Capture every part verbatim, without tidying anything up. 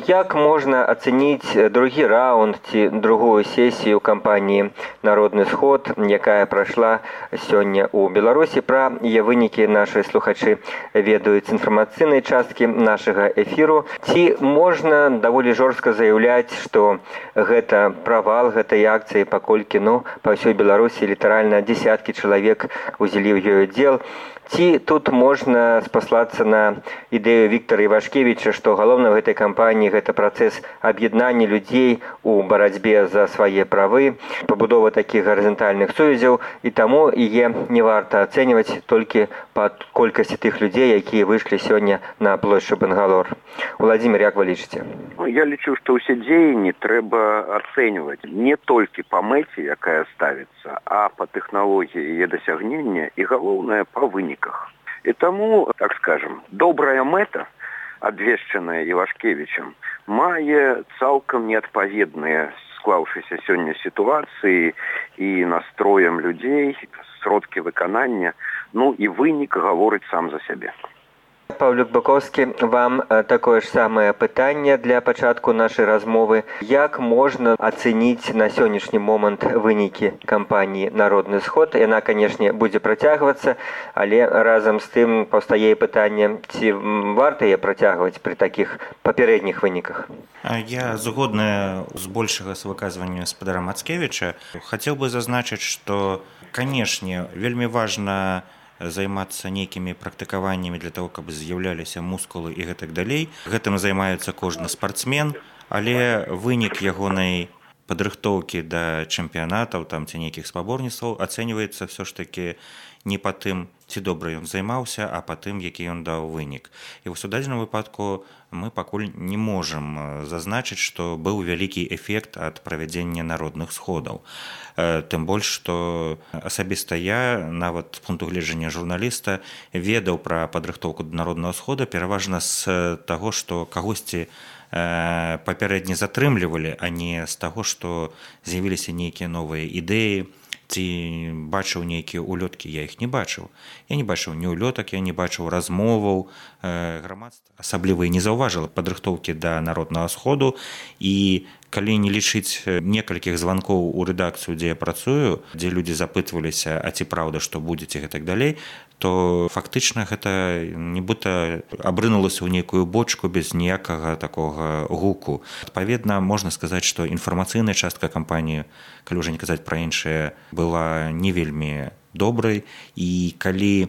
Як можна ацаніць другі раунд ці другую сесію кампаніі «Народны сход», якая прайшла сёння ў Беларусі? Пра яе вынікі нашы слухачы ведаюць інфармацыйнай часткі нашага эфіру. Ці можна даволі жорстка заяўляць, што гэта правал гэтай акцыі, паколькі ну, па ўсёй Беларусі літаральна дзесяткі чалавек узялі ў ёй удзел? Ці тут можна спаслацца на ідэю Віктара Івашкевіча, што галоўна ў гэтай кампаніі гэта працэс аб'яднання людзей у барацьбе за свае правы, пабудова такіх гарызантальных сувязяў, і таму яе не варта ацэньваць толькі па колькасці тых людзей, якія выйшлі сёння на плошчу Бангалор. Владимир, як вы лічыце? Я лічу, што ўсе дзеянні трэба ацэньваць не толькі па мэце, якая ставіцца, а па тэхналогіі яе дасягнення і, галоўнае, па выніках. И тому, так скажем, добрая мэта, абвешчаная Івашкевічам, мае цалкам неадпаведныя склаўшыся сёння сітуацыі і настроем людзей, сродкі выканання, ну і вынік гаворыць сам за сябе. Паўлюк Бакоўскі, вам такое ж самае пытанне для пачатку нашай размовы. Як можна ацэніць на сённяшні момант вынікі кампаніі «Народны сход»? Яна, канешне, будзе працягвацца, але разам з тым паўстае пытанне, ці варта яе працягваць пры такіх папярэдніх выніках? Я згодная з большага з выказвання гаспадара Мацкевіча. Хацеў бы зазначыць, што, канешне, вельмі важна займацца нейкімі практыкаваннямі для того, каб з'яўляліся мускулы і гэтак далей. Гэтым займаецца кожны спартсмен, але вынік ягонай падрыхтоўкі да чэмпіянатаў там ці нейкіх спаборніцтваў ацэньваецца ўсё ж такі не па тым, ці добра ён займаўся, а па тым, які ён даў вынік. І вось у дадзеным выпадку мы пакуль не можам зазначыць, што быў вялікі эфект ад правядзення народных сходаў. Тым больш, што асабіста я, нават з пункту гледжання журналіста, ведаў пра падрыхтоўку да народнага схода пераважна з таго, што кагосьці папярэдне затрымлівалі, а не з таго, што з'явіліся нейкія новыя ідэі, ці бачыў нейкія улёткі, я іх не бачыў. Я не бачыў ні улётак, я не бачыў размоваў, грамадства асабліва і не заўважыла падрыхтоўкі да народнага сходу, і калі не лічыць некалькіх званкоў у рэдакцыю, дзе я працую, дзе людзі запытваліся, а ці праўда, што будзеце гэтак далей, то фактычна гэта нібыта абрынулася ў нейкую бочку без ніякага такога гуку. Адпаведна, можна сказаць, што інфармацыйная частка кампаніі, калі ўжо не казаць пра іншыя, была не вельмі добрай, і калі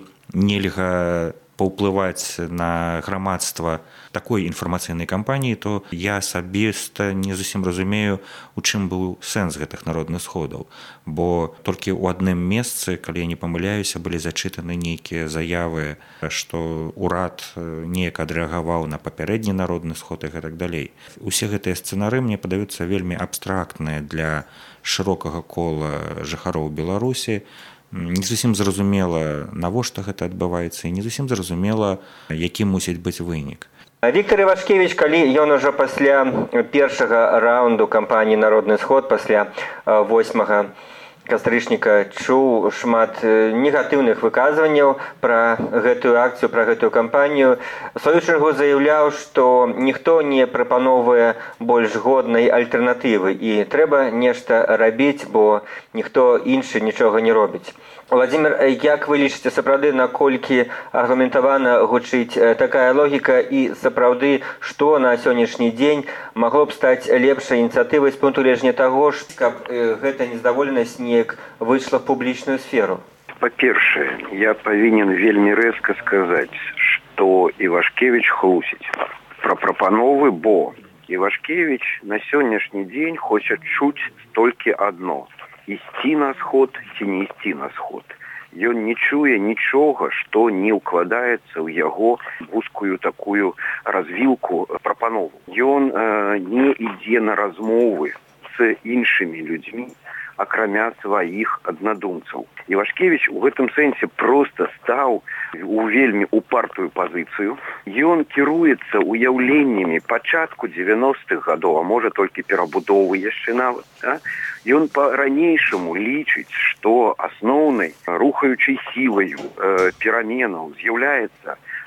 нельга паўплываць на грамадства такой інфармацыйнай кампаніі, то я асабіста не зусім разумею, у чым быў сэнс гэтых народных сходаў. Бо толькі ў адным месцы, калі я не памыляюся, былі зачытаны нейкія заявы, што ўрад неяк адрэагаваў на папярэдні народны сход і гэтак далей. Усе гэтыя сцэнары мне падаюцца вельмі абстрактныя для шырокага кола жыхароў Беларусі. Не зусім зразумела, навошта гэта адбываецца, і не зусім зразумела, які мусіць быць вынік. Віктар Івашкевіч, калі ён ужо пасля першага раунду кампаніі «Народны сход», пасля восьмага кастрычніка чуў шмат негатыўных выказванняў пра гэтую акцыю, пра гэтую кампанію. У сваю чаргу заяўляў, што ніхто не прапановвае больш годнай альтэрнатывы і трэба нешта рабіць, бо ніхто іншы нічога не робіць. Владимир, як вы лічыце, сапраўды, наколькі аргументавана гучыць такая логіка і сапраўды, што на сённяшні дзень магло б стаць лепшай ініцыятывай з пункту гледжання таго, каб гэта незадаволенасць неяк выйшла в публічную сферу? Па-першае, я павінен вельмі рэзка сказаць, што Івашкевіч хлусіць пра прапановы, бо Івашкевіч на сённяшні дзень хоча чуць толькі адно: ісці на сход ці не ісці на сход. Ён не чуе нічога, што не ўкладаецца ў яго вузкую такую развілку прапанову. Ён э, не ідзе на размовы з іншымі людзьмі, акрамя сваіх аднадумцаў. Івашкевіч у гэтым сэнсе проста стаў у вельмі упартую пазіцыю. Ён кіруецца уяўленнямі пачатку дзевяностых гадоў, а можа толькі перабудовы яшчэ нават. А? Ён па-ранейшаму лічыць, што асноўнай рухаючай сілаю э, пераменаў з'яўляецца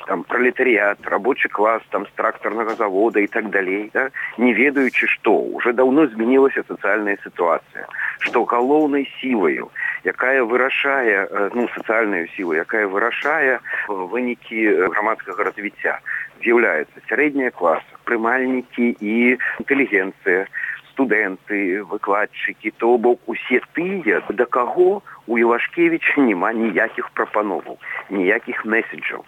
там пролетариат, рабочий класс там с тракторного завода и так далее, да, не ведаючи, что уже давно изменилась социальная ситуация, что головной силой, якая вырашае, ну, социальную силу, якая вырашае вынікі громадского развития, является средняя класса, прымальники и интеллигенция, студенты, выкладчики, то бок усе тыя, да каго у Івашкевіча няма ніякіх прапановаў, ніякіх месседжаў.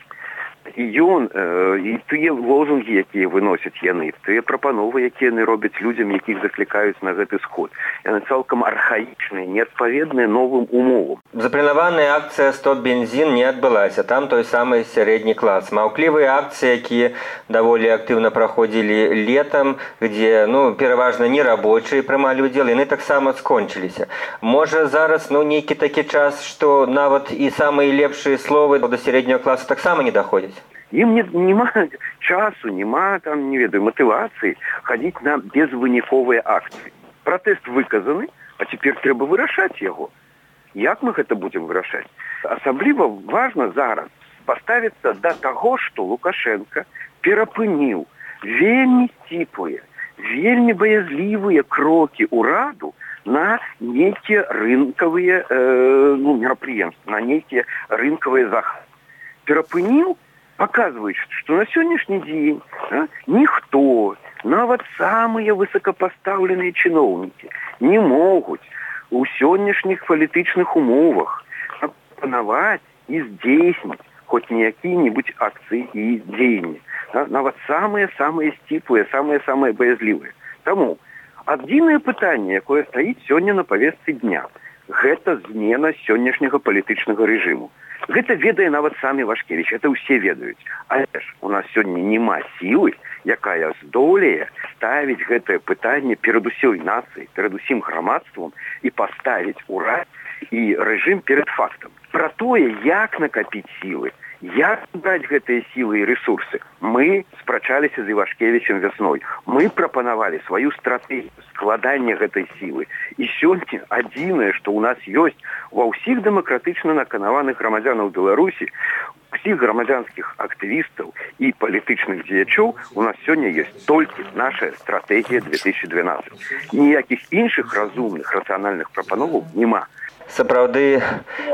І ён, э, і тыя лозунгі, якія выносяць яны, тыя прапановы, якія яны робяць людзям, якіх заклікаюць на гэты сход, яны цалкам архаічныя, неадпаведныя новым умовам. Запланаваная акцыя «Стоп бензин» не адбылася. Там той самы сярэдні клас. Маўклівыя акцыі, якія даволі актыўна праходзілі летам, дзе, ну, пераважна не рабочыя прымалі ўдзел, яны таксама скончыліся. Можа, зараз, ну, нейкі такі час, што нават і самыя лепшыя словы да сярэдняга класа таксама не даходзяць? Им не, нема часу, нема там, не ведаю, мотивации ходить на безвыніковыя акции. Протест выказаны, а теперь трэба вырашаць яго. Як мы гэта будем вырашаць? Асабліва важна зараз поставиться до того, что Лукашенко перапыніў вельмі сціплыя, вельмі баязлівыя крокі ўраду на нейкія рынкавыя э, ну, мерапрыемствы, на нейкія рынкавыя захады. Перапыніў, показывает, что на сегодняшний день да, никто, нават самые высокопоставленные чиновники, не могут у сегодняшних политичных умовах пропоновать и здейснить хоть какие-нибудь акции и деяния. Да, нават самые-самые стиплые, самые-самые боязливые. Тому адзінае пытанне, якое стаіць сёння на повестцы дня, гэта змена сённяшняга палітычнага рэжыму. Гэта ведае нават сам Івашкевіч, это ўсе ведаюць. Але ж у нас сёння няма сілы, якая здолее ставіць гэтае пытанне перад усёй нацыяй, перад усім грамадствам і паставіць урад і рэжым перад фактам. Пра тое, як накапіць сілы, як браць гэтыя сілы і рэсурсы, мы спрачаліся з Івашкевічем вясной. Мы прапанавалі сваю стратэгію складання гэтай сілы. І сёння адзінае, што ў нас ёсць ва ўсіх дэмакратычна наканаваных грамадзянаў Беларусі, усіх грамадзянскіх актывістаў і палітычных дзеячоў, у нас сёння ёсць толькі наша стратэгія две тысячи двенадцать. Ніякіх іншых разумных, рацыянальных прапановаў няма. Сапраўды,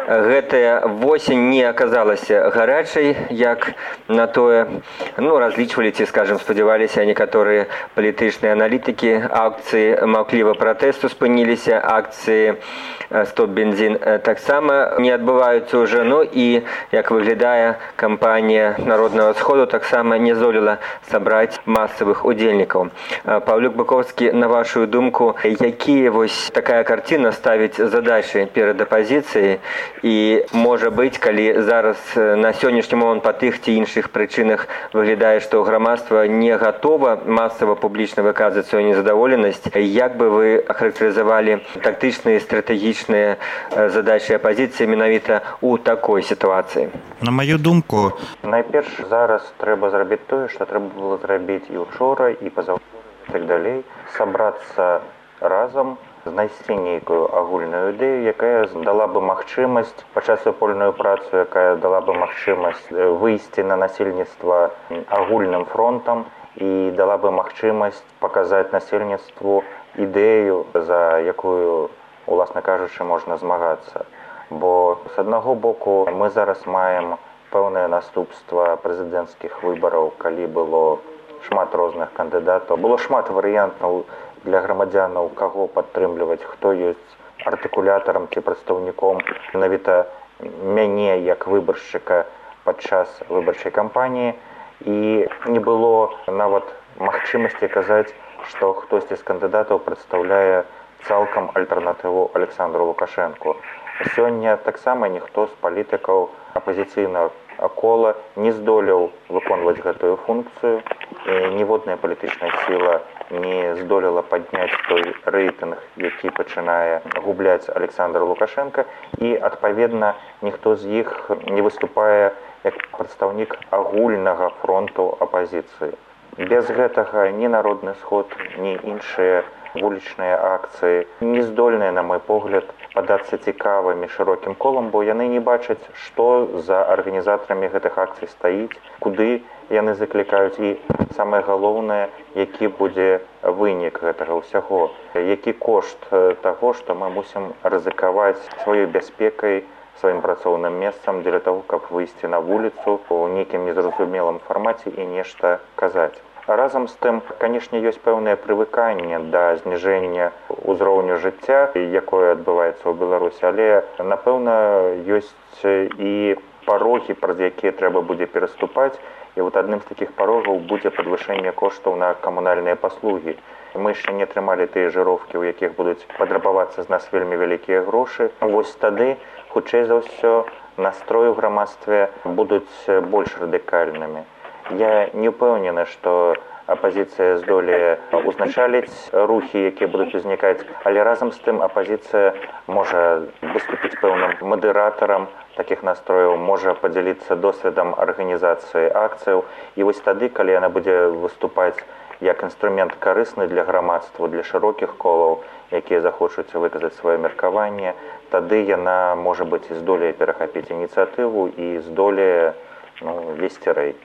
гэтая восень не аказалася гарачай, як на тое, ну, разлічвалі ці, скажем, спадзяваліся некаторыя палітычныя аналітыкі. Акцыі маўкліва пратэсту спыніліся, акцыі «Стоп бензин» таксама не адбываюцца ўжо. Ну і, як выглядае, кампанія Народнага сходу таксама не здолела сабраць масавых удзельнікаў. Паўлюк Быковскі, на вашу думку, якія вось такая карціна ставіць задачы перад апозіцыі, і можа быць, калі зараз на сённяшні момант па тых ці іншых прычынах выглядае, што грамадства не гатова масава публічна выказваць сваю незадаволенасць, як бы вы ахарактарызавалі тактычныя, стратэгічныя задачы апозіцыі менавіта ў такой сітуацыі? На маю думку, найперш зараз трэба зрабіць тое, што трэба было зрабіць і учора, і пазаўчора, і так далей, сабрацца разам, знайсці нейкую агульную ідэю, якая дала бы магчымасць пачаць супольную працу, якая дала бы магчымасць выйсці на насельніцтва агульным фронтам і дала бы магчымасць паказаць насельніцтву ідэю, за якую, уласна кажучы, можна змагацца. Бо з аднаго боку мы зараз маем пэўнае наступства прэзідэнцкіх выбараў, калі было шмат розных кандыдатаў, было шмат варыянтаў для грамадзянаў, каго падтрымліваць, хто ёсць артыкулятарам ці прадстаўніком менавіта мяне як выбаршчыка падчас выбарчай кампаніі, і не было нават магчымасці казаць, што хтосьці з кандыдатаў прадстаўляе цалкам альтэрнатыву Александру Лукашэнку. Сёння таксама ніхто з палітыкаў апазіцыйнага кола не здолеў выконваць гэтую функцыю, і ніводная палітычная сіла не здолела падняць той рэйтынг, які пачынае губляць Александр Лукашенко, і, адпаведна, ніхто з іх не выступае як прадстаўнік агульнага фронту апазіцыі. Без гэтага ні народны сход, ні іншыя вулічныя акцыі не здольныя, на мой погляд, падацца цікавымі шырокім колам, бо яны не бачаць, што за арганізатарамі гэтых акцый стаіць, куды яны заклікаюць і самае галоўнае, які будзе вынік гэтага ўсяго, які кошт таго, што мы мусім рызыкаваць сваёй бяспекай, сваім працоўным месцам для таго, каб выйсці на вуліцу у нейкім незразумелым фармаце і нешта казаць. Разам з тым, канешне, ёсць пэўнае прывыканне да зніжэння ўзроўню жыцця, якое адбываецца ў Беларусі, але, напэўна, ёсць і парогі, праз якія трэба будзе пераступаць, і вот адным з такіх парогаў будзе падвышэнне коштаў на камунальныя паслугі. Мы яшчэ не атрымалі тыя жыроўкі, у якіх будуць падрабавацца з нас вельмі вялікія грошы. Вось тады, хутчэй за ўсё, настроі ў грамадстве будуць больш радыкальнымі. Я не ўпэўнены, што апазіцыя здолее узначаліць рухі, якія будуць узнікаць, але разам з тым апазіцыя можа выступіць пэўным мадэратарам такіх настрояў, можа падзяліцца досведам арганізацыі акцыяў. І вось тады, калі яна будзе выступаць як інструмент карысны для грамадства, для шырокіх колаў, якія захочуць выказаць сваё меркаванне, тады яна, можа быць, і здолее перахапіць ініцыятыву і здолее ну, весці рэйд.